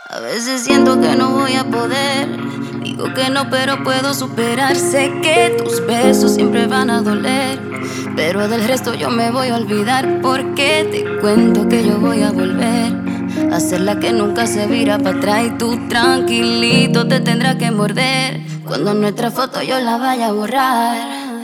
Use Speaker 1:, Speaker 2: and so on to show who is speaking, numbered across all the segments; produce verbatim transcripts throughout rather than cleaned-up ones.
Speaker 1: A veces siento que no voy a poder. Digo que no, pero puedo superar. Sé que tus besos siempre van a doler, pero del resto yo me voy a olvidar. Porque te cuento que yo voy a volver a ser la que nunca se vira para atrás. Y tú tranquilito te tendrás que morder cuando nuestra foto yo la vaya a borrar.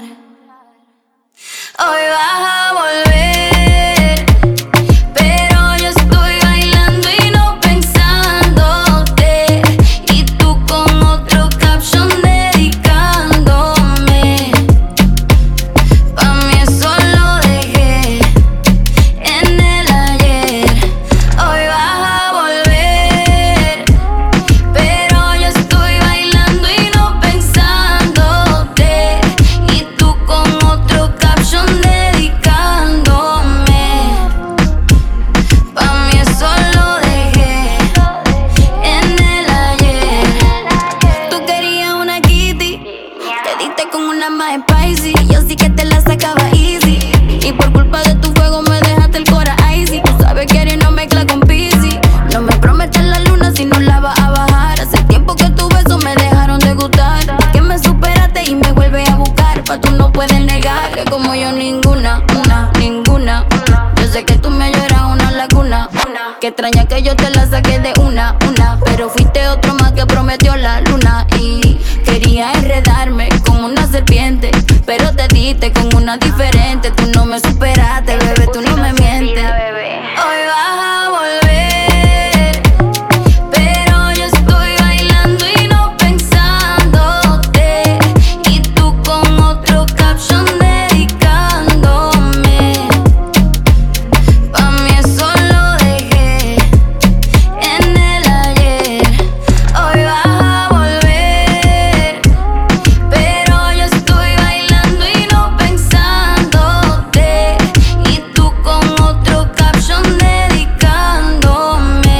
Speaker 1: Hoy vas a volver, pero yo estoy bailando y no pensándote, y tú con otro caption dedicándome. Pa' mí eso lo dejé en el ayer. Hoy vas a volver, pero yo estoy bailando y no pensándote, y tú con otro caption dedicándome. Pa' mí eso lo dejé en el ayer. Tú querías una kitty, te diste con una más spicy. Yo sí que te la sacaba easy, y por culpa de tu fuego me dejaste el cora icy. Tú sabes que eres no mezcla con Pizzy. No me prometas la luna si no la vas a bajar. Hace tiempo que tus besos me dejaron de gustar, que me superaste y me vuelves a buscar. Pa' tú no puedes negar que como yo ninguna, una, ninguna. Yo sé que tú me lloras una laguna, una. Que extraña que yo te la saqué de una, una. Pero fuiste otro más que prometió la luna, y quería enredarme como una serpiente, pero te diste con una diferente. Tú no me superaste, bebé, tú no me mientes. Hoy vas a volver, pero yo estoy bailando y no pensándote, y tú con otro caption dedicándome. Pa' mí eso lo dejé en el ayer. Hoy vas a volver, pero yo estoy bailando y no pensándote, y tú con otro caption dedicándome.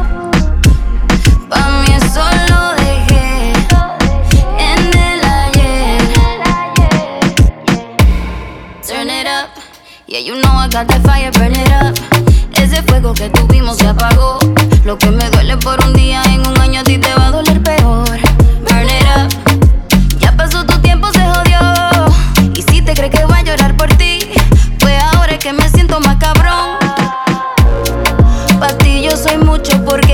Speaker 1: Pa' mí eso lo dejé en el ayer. Turn it up, yeah, you know I got that fire, burn it up. Ese fuego que tuvimos se apagó. Lo que me duele por un día, en un año a ti te va a doler peor. Burn it up, ya pasó tu tiempo, se jodió. Y si te crees que voy a llorar por ti, pues ahora es que me siento más cabrón. Pa' ti yo soy mucho porque